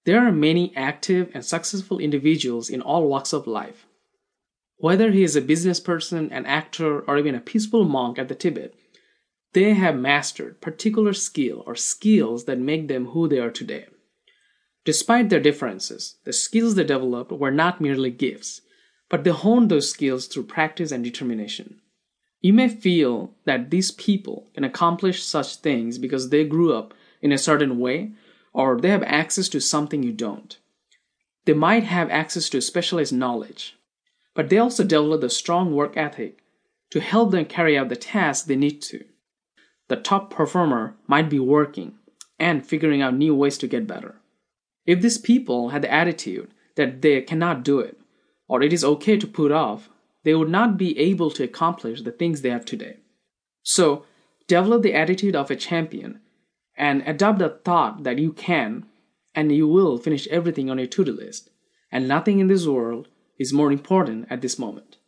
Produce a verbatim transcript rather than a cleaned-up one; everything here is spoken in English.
There are many active and successful individuals in all walks of life. Whether he is a business person, an actor, or even a peaceful monk at the Tibet, they have mastered particular skill or skills that make them who they are today. Despite their differences, the skills they developed were not merely gifts, but they honed those skills through practice and determination. You may feel that these people can accomplish such things because they grew up in a certain way or they have access to something you don't. They might have access to specialized knowledge, but they also develop a strong work ethic to help them carry out the tasks they need to. The top performer might be working and figuring out new ways to get better. If these people had the attitude that they cannot do it, or it is okay to put off, they would not be able to accomplish the things they have today. So, develop the attitude of a champion and adopt the thought that you can and you will finish everything on your to-do list, and nothing in this world is more important at this moment.